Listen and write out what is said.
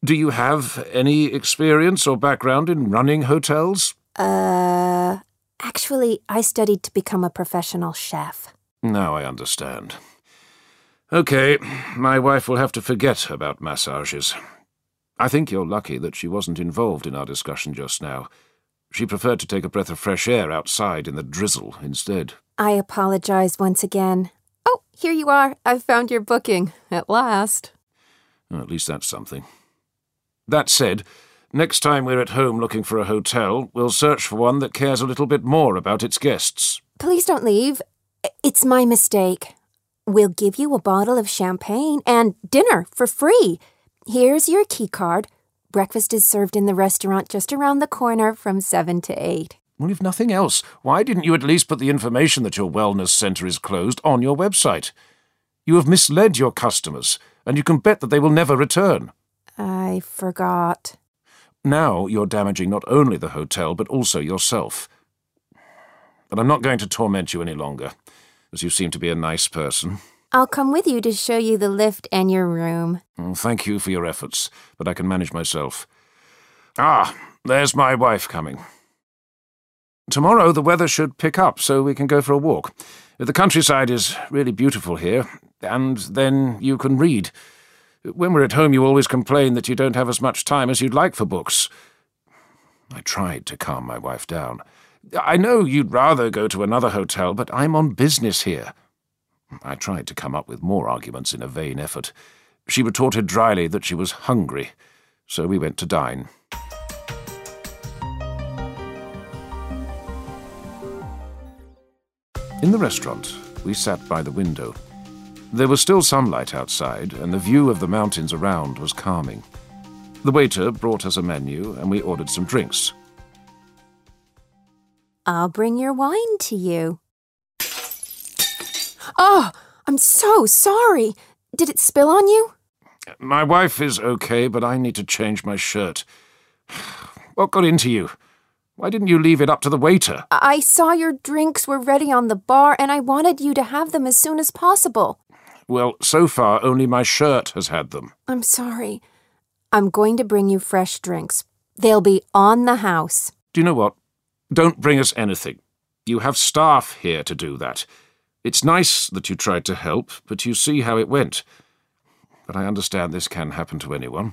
Do you have any experience or background in running hotels? Actually, I studied to become a professional chef. Now I understand. Okay, my wife will have to forget about massages. I think you're lucky that she wasn't involved in our discussion just now. She preferred to take a breath of fresh air outside in the drizzle instead. I apologize once again. Oh, here you are. I've found your booking. At last. Well, at least that's something. That said, next time we're at home looking for a hotel, we'll search for one that cares a little bit more about its guests. Please don't leave. It's my mistake. We'll give you a bottle of champagne and dinner for free. Here's your key card. Breakfast is served in the restaurant just around the corner from 7 to 8. Well, if nothing else, why didn't you at least put the information that your wellness centre is closed on your website? You have misled your customers, and you can bet that they will never return. I forgot. Now you're damaging not only the hotel, but also yourself. But I'm not going to torment you any longer, as you seem to be a nice person. I'll come with you to show you the lift and your room. Thank you for your efforts, but I can manage myself. Ah, there's my wife coming. Tomorrow the weather should pick up, so we can go for a walk. The countryside is really beautiful here, and then you can read. When we're at home, you always complain that you don't have as much time as you'd like for books. I tried to calm my wife down. I know you'd rather go to another hotel, but I'm on business here. I tried to come up with more arguments in a vain effort. She retorted dryly that she was hungry, so we went to dine. In the restaurant, we sat by the window. There was still sunlight outside, and the view of the mountains around was calming. The waiter brought us a menu, and we ordered some drinks. I'll bring your wine to you. Oh, I'm so sorry. Did it spill on you? My wife is okay, but I need to change my shirt. What got into you? Why didn't you leave it up to the waiter? I saw your drinks were ready on the bar, and I wanted you to have them as soon as possible. Well, so far only my shirt has had them. I'm sorry. I'm going to bring you fresh drinks. They'll be on the house. Do you know what? Don't bring us anything. You have staff here to do that. It's nice that you tried to help, but you see how it went. But I understand this can happen to anyone.